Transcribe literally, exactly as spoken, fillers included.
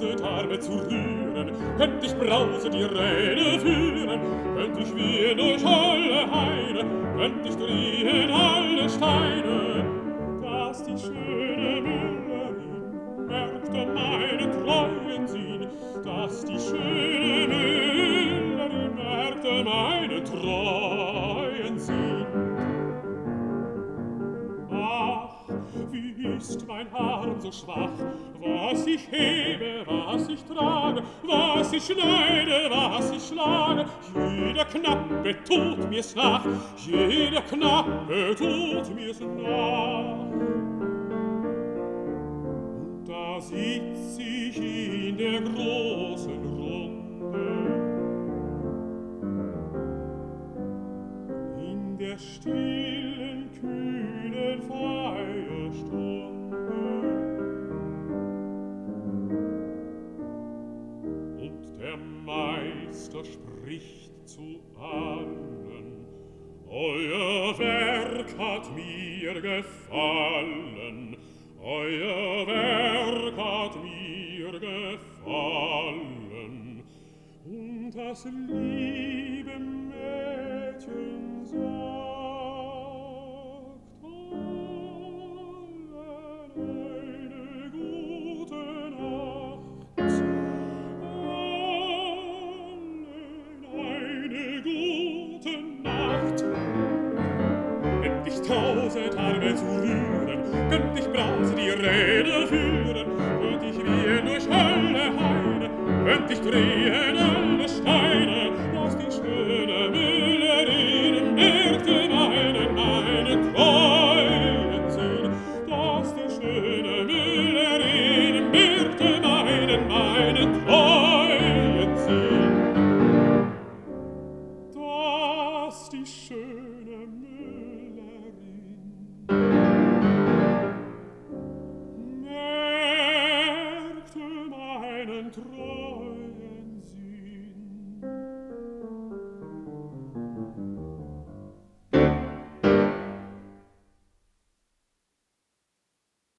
tausend Arme zu rühren, könnt ich Brause die Rede führen, könnt ich wehen durch alle Heide, könnt ich drehen alle Steine, dass die schöne Müllerin merkte meine treuen Sinn, dass die schöne Müllerin merkte meine treuen Sinn. Ach, wie ist mein Arm so schwach, was ich hebe, was ich trage, was ich schneide, was ich schlage, jeder Knappe tut mir's nach, jeder Knappe tut mir's nach. Und da sitz ich in der großen Runde, in der stillen, kühlen Feierstunde. Und der Meister spricht zu allen: Euer Werk hat mir gefallen, euer Werk hat mir gefallen. Und das liebe Mädchen sagt allen eine gute Nacht, allen eine gute Nacht. Könnt ich tausend Arme zu rühren, könnt ich Brause die Rede führen, könnt ich wehen durch alle Heide, könnt ich drehen alle Steine, dass die schöne Müllerin merkte meine, meine treuen Sinn, dass die schöne Müllerin